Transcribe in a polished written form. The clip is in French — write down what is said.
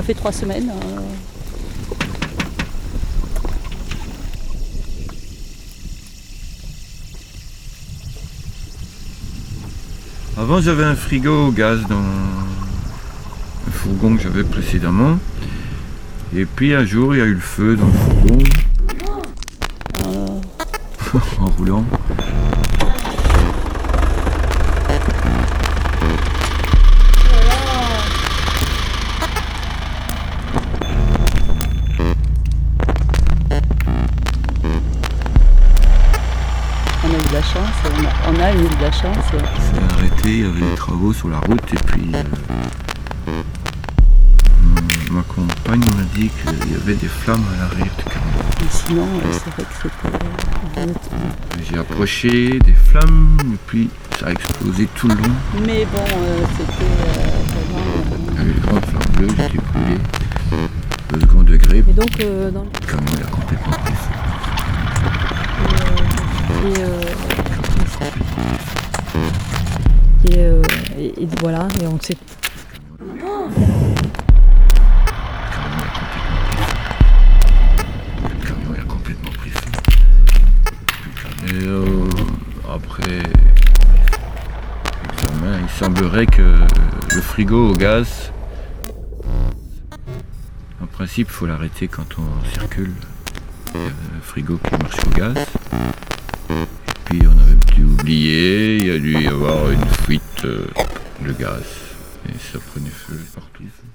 fait 3 semaines. Avant, j'avais un frigo au gaz dans le fourgon que j'avais précédemment. Et puis un jour, il y a eu le feu dans le fourgon. En roulant. On a eu de la chance, on a eu de la chance. C'est arrêté, il y avait des travaux sur la route et puis ma compagne m'a dit qu'il y avait des flammes à l'arrière du camion. Et sinon, c'est vrai que c'était... J'ai approché des flammes et puis ça a explosé tout le long. Mais bon, c'était vraiment... Il y avait des grandes flammes bleues, j'étais brûlé au second degré. Et donc, dans Le camion il a complètement pris feu. Et voilà, et on s'est... Le camion il a complètement pris feu. Et après l'examen, il semblerait que le frigo au gaz, en principe, il faut l'arrêter quand on circule. Il y a le frigo qui marche au gaz. Puis on avait dû oublier, il y a dû y avoir une fuite de gaz. Et ça prenait feu partout.